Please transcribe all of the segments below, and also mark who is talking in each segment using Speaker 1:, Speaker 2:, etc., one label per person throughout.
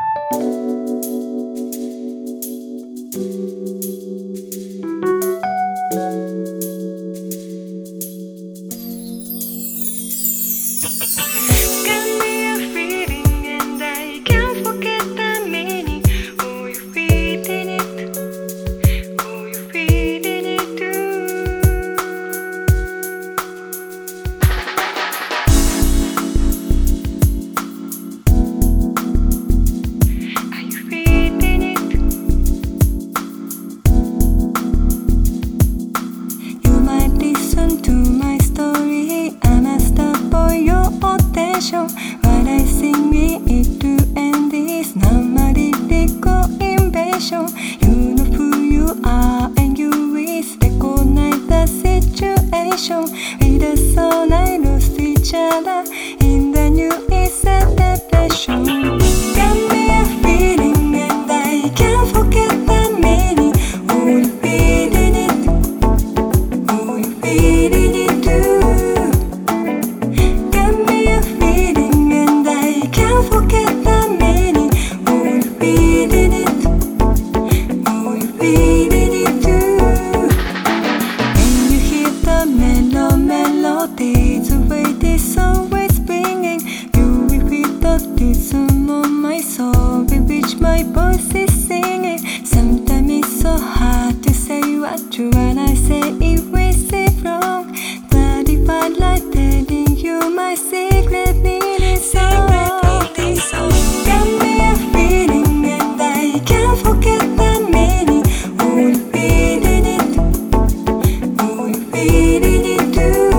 Speaker 1: What I sing it to end is not lyrical invasion. You know who you are and you will recognize the situation. With a song I lost each other in the new is a depression. Got me a feeling and I can't forget the meaning. Oh, you feeling it? Oh, you feeling it too? The way this song is bringing, you will feel the rhythm of my soul with which my voice is singing. Sometimes it's so hard to say what you wanna say if we say wrong. But if I like telling you my secret meaning song, got me a feeling and I can't forget the meaning. Oh, you feeling it? Oh, you feeling it too?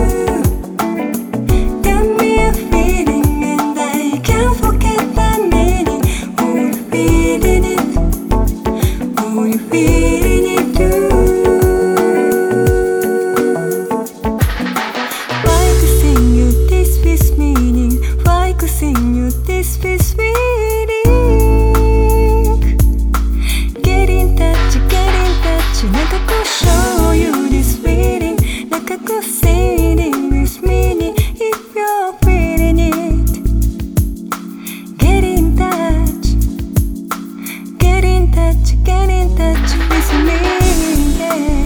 Speaker 1: Get in touch with me, yeah.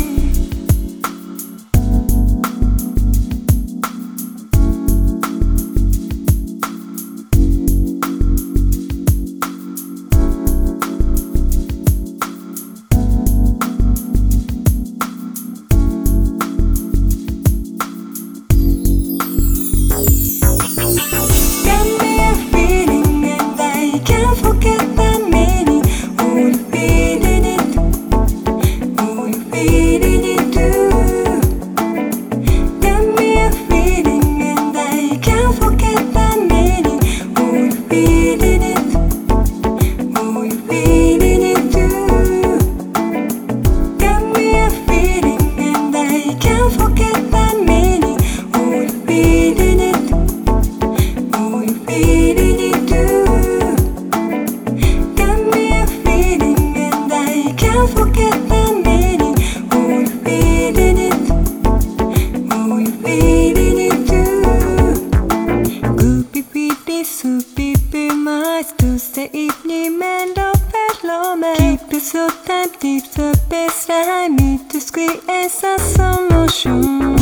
Speaker 1: Got me a feeling and I can't forget the meaning. Oh, you feeling it? Oh, you feeling it too? Got me a feeling and I can't forget the meaning. Oh, you feeling it? Oh, you feeling it too? Got me a feeling and I can't forget the meaning. Oh, you feeling it? Oh, you feeling it too? Got me a feeling and I can't forget the meaning. Oh, you feeling it? Oh, you feeling it too? Could be pretty, so people must to the evening and of romance. Keep it so tight, it's the best time, it to create a motion.